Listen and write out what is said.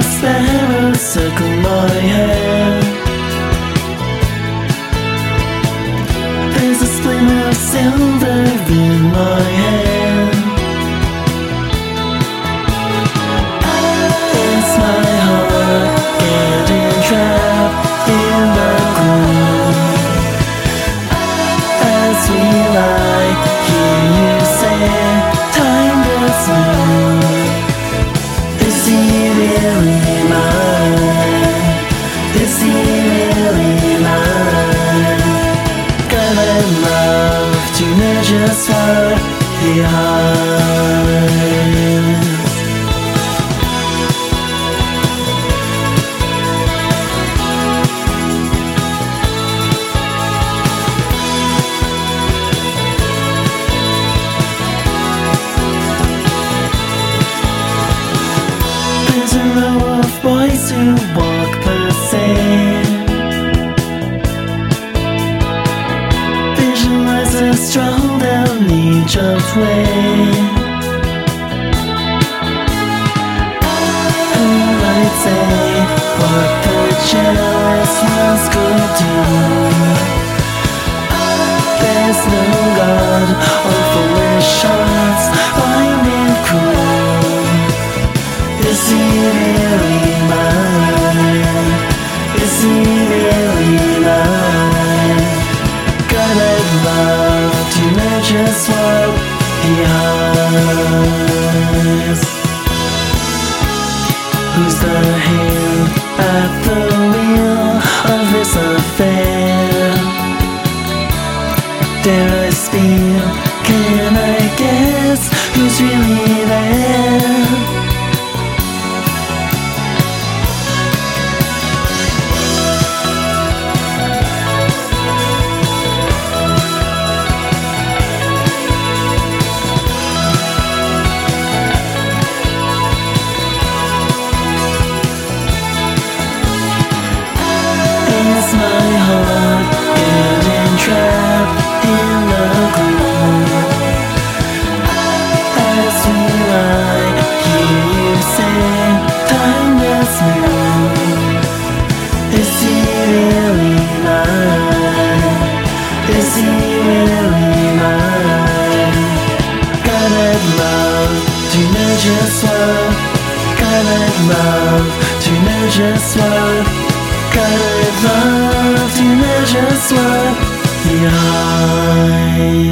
sparrow circle my head. There's a splinter of silver in my hand. It's my heart getting trapped in the gloom. As we lie, hear you say, time does move. Is he really mine? Is he really mine? God, I'd love to know just what he hides. There's a row of boys who walk the same. Visualize a stroll down Egypt's way. Who might say what the jealous ones could do? There's no God on foolish shots, blind and cruel. Is he really mine? Is he really mine? God, I'd love to know just what he hides. Who's the hand at the wheel of this affair? Dare I speak? Can I guess who's really there? Is my heart getting trapped in the gloom? As we lie, hear you say, time does move. Is he really mine? Is he really mine? God, I'd love to know just what. God, I'd love to know just what. God, I'd love to know just what he hides.